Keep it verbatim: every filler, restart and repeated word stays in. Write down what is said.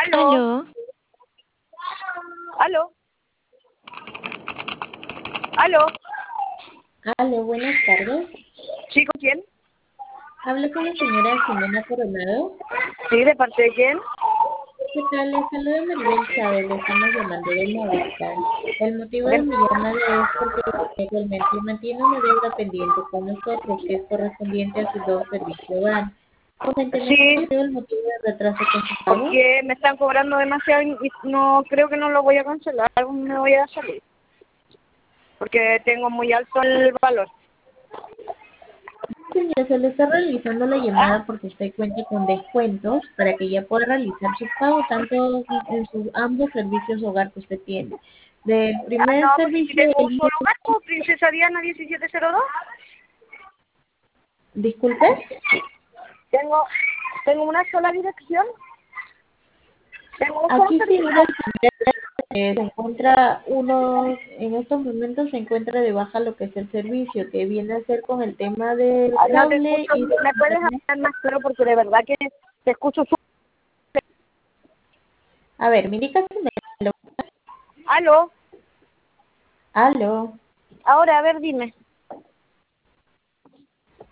Aló, Aló, aló, aló. Aló, buenas tardes. ¿Sí, con quién? Hablo con la señora Jimena Coronado. Sí, ¿de parte de quién? ¿Qué tal? Le saluda Maribel Chávez, le estamos llamando de Movistar. El motivo de Ven. mi llamada es porque actualmente mantiene una deuda pendiente con nosotros que es correspondiente a sus dos servicios hogar. Coménteme, Sí, ¿cuál ha sido el motivo de retraso con su pago? porque me están cobrando demasiado y y no creo que no lo voy a cancelar, me voy a salir, porque tengo muy alto el valor. Señora, se le está realizando la ¿Ah? llamada porque usted cuenta con descuentos para que ya pueda realizar su pago tanto en sus ambos servicios hogar que usted tiene. Del Ah, no, primer porque si servicio, tengo un el solo gasto, Princesa Diana diecisiete cero dos. disculpe, Tengo, tengo una sola dirección, tengo un solo aquí servicio. figura el primer, eh, se encuentra uno, en estos momentos se encuentra de baja lo que es el servicio, que viene a ser con el tema del Ah, no te cable escucho, y del ¿me puedes internet. hablar más claro? Porque de verdad que te escucho su... A ver, me indica si me... Aló, Aló. ahora, a ver, dime.